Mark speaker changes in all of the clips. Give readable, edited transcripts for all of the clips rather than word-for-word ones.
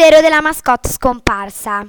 Speaker 1: mistero della mascotte scomparsa.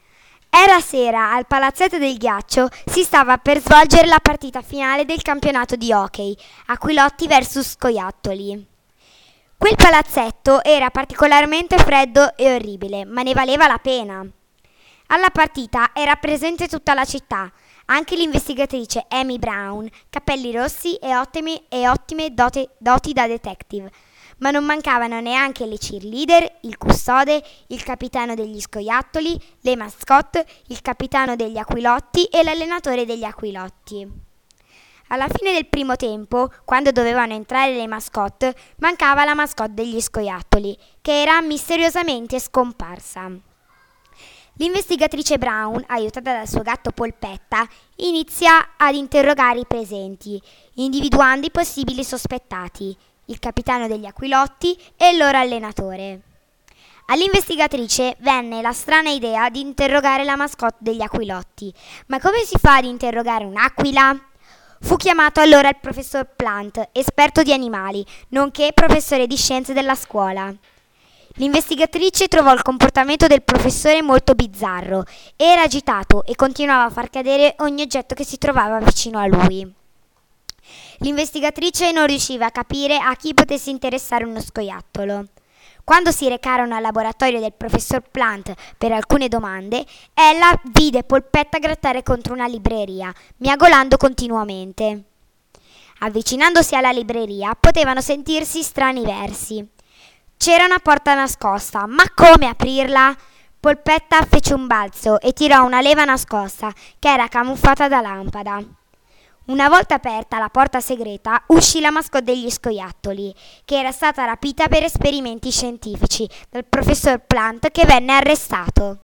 Speaker 1: Era sera, al palazzetto del ghiaccio si stava per svolgere la partita finale del campionato di hockey, Aquilotti vs Scoiattoli. Quel palazzetto era particolarmente freddo e orribile, ma ne valeva la pena. Alla partita era presente tutta la città, anche l'investigatrice Amy Brown, capelli rossi e ottime doti da detective. Ma non mancavano neanche le cheerleader, il custode, il capitano degli scoiattoli, le mascotte, il capitano degli Aquilotti e l'allenatore degli Aquilotti. Alla fine del primo tempo, quando dovevano entrare le mascotte, mancava la mascotte degli scoiattoli, che era misteriosamente scomparsa. L'investigatrice Brown, aiutata dal suo gatto Polpetta, inizia ad interrogare i presenti, individuando i possibili sospettati, il capitano degli Aquilotti e il loro allenatore. All'investigatrice venne la strana idea di interrogare la mascotte degli Aquilotti. Ma come si fa ad interrogare un'aquila? Fu chiamato allora il professor Plant, esperto di animali, nonché professore di scienze della scuola. L'investigatrice trovò il comportamento del professore molto bizzarro. Era agitato e continuava a far cadere ogni oggetto che si trovava vicino a lui. L'investigatrice non riusciva a capire a chi potesse interessare uno scoiattolo. Quando si recarono al laboratorio del professor Plant per alcune domande, ella vide Polpetta grattare contro una libreria, miagolando continuamente. Avvicinandosi alla libreria, potevano sentirsi strani versi. C'era una porta nascosta, ma come aprirla? Polpetta fece un balzo e tirò una leva nascosta, che era camuffata da lampada. Una volta aperta la porta segreta, uscì la mascotte degli scoiattoli, che era stata rapita per esperimenti scientifici dal professor Plant, che venne arrestato.